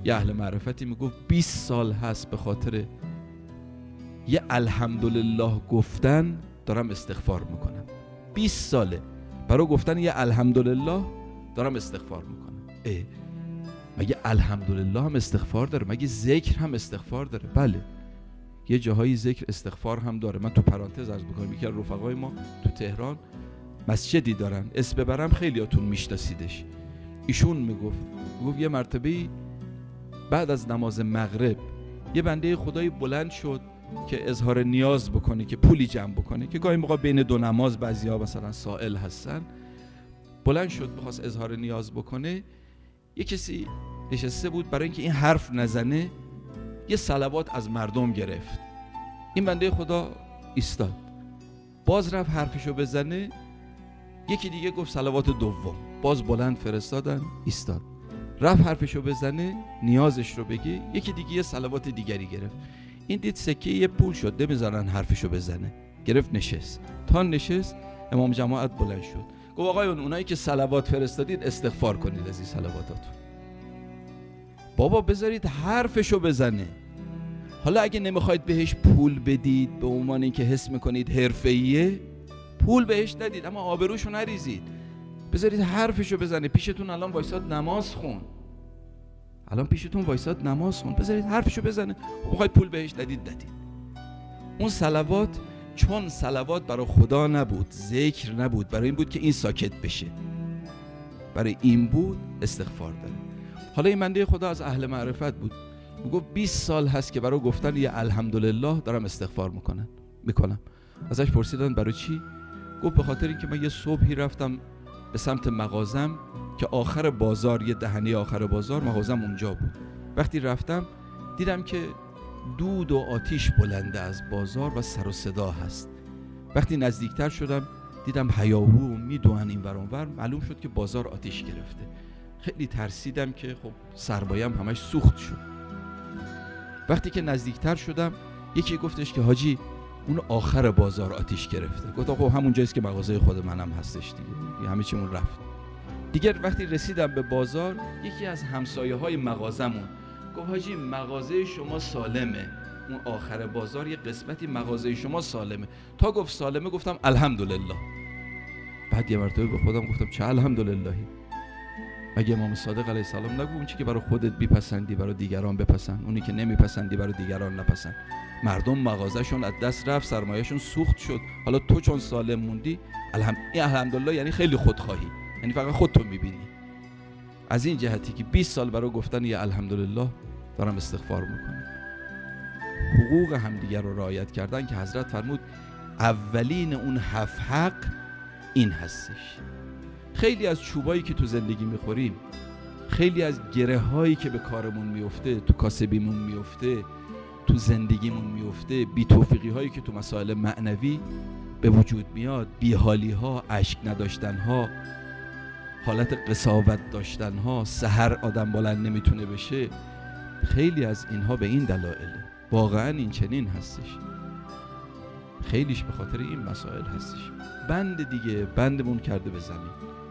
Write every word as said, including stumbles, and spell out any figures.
یه اهل معرفتی میگفت بیست سال هست به خاطر یه الحمدلله گفتن دارم استغفار میکنم. بیست ساله برای گفتن یه الحمدلله دارم استغفار میکنم. اه مگه الحمدلله هم استغفار داره؟ مگه ذکر هم استغفار داره؟ بله، یه جاهایی ذکر استغفار هم داره. من تو پرانتز عرض میکنم، یکی از رفقای ما تو تهران مسجدی دارن، اسم ببرم خیلیاتون میشناسیدش. ایشون میگفت میگفت یه مرتبه بعد از نماز مغرب یه بنده خدایی بلند شد که اظهار نیاز بکنه، که پولی جمع بکنه، که گاهی موقع بین دو نماز بعضیا مثلا سائل هستن. بلند شد بخواست اظهار نیاز بکنه، یه کسی نشسته بود برای اینکه این حرف نزنه یه صلوات از مردم گرفت. این بنده خدا ایستاد، باز رفت حرفشو بزنه، یکی دیگه گفت صلوات دوم، باز بلند فرستادن ایستاد، رفت حرفشو بزنه نیازش رو بگه، یکی دیگه یه صلوات دیگری گرفت. این دید سکه یه پول شد نمیذارن حرفشو بزنه، گرفت نشست. تا نشست امام جماعت بلند شد گفت آقایون اونایی که صلوات فرستادید استغفار کنید از این صلواتاتون. بابا بذارید حرفشو بزنه. حالا اگه نمیخواید بهش پول بدید به عنوان اینکه حس میکنید حرفه‌ایه، پول بهش ندید اما آبروشو نریزید، بذارید حرفشو بزنه. پیشتون الان وایساد نماز خون، الان پیشتون وایساد نماز خون، بذارید حرفشو بزنه. میخواید پول بهش ندید ندید. اون صلوات چون صلوات برای خدا نبود، ذکر نبود، برای این بود که این ساکت بشه، برای این بود استغفار داره. حالا این بنده خدا از اهل معرفت بود، میگفت بیست سال هست که برای گفتن یه الحمدلله دارم استغفار میکنم میکنم. ازش پرسیدن برای چی؟ گفت به خاطر اینکه من یه صبحی رفتم به سمت مغازم که آخر بازار، یه دهنه آخر بازار مغازم اونجا بود. وقتی رفتم دیدم که دود و آتیش بلنده از بازار و سر و صدا هست. وقتی نزدیکتر شدم دیدم هیاهو میدوئن این ور اون ور، معلوم شد که بازار آتیش گرفته. خیلی ترسیدم که خب سربایم همش سوخت شد. وقتی که نزدیکتر شدم یکی گفتش که حاجی اون آخر بازار آتیش گرفته. گفتم خب همون جاییست که مغازه خود منم هستش دیگه، همه چیمون رفت. دیگه وقتی رسیدم به بازار یکی از همسایه‌های مغازمون گفت حاجی مغازه شما سالمه، اون آخر بازار یه قسمتی مغازه شما سالمه. تا گفت سالمه گفتم الحمدلله. بعد یه مرتبه به خودم گفتم چه الحمدللهی؟ مگه امام صادق علیه السلام نگو اون چی که برای خودت بیپسندی برای دیگران بپسند، اونی که نمیپسندی برای دیگران نپسند. مردم مغازه‌شون از دست رفت، سرمایه‌شون سوخت شد، حالا تو چون سالم موندی الحمد... این الحمدلله یعنی خیلی خودخواهی، یعنی فقط خودتو میبینی. از این جهتی که بیست سال برای گفتن یه الحمدلله دارم استغفار میکنم. حقوق همدیگر رو رعایت کردن که حضرت فرمود اولین اون هفت حق این هستش. خیلی از چوبایی که تو زندگی میخوریم، خیلی از گره هایی که به کارمون میفته، تو کاسبیمون میفته، تو زندگیمون میفته، بی توفیقی هایی که تو مسائل معنوی به وجود میاد، بی حالی ها، اشک نداشتن ها، حالت قساوت داشتن ها، سحر آدم بلند نمیتونه بشه، خیلی از اینها به این دلایله. واقعا این چنین هستش، خیلیش به خاطر این مسائل هستش. بند دیگه بندمون کرده به زمین.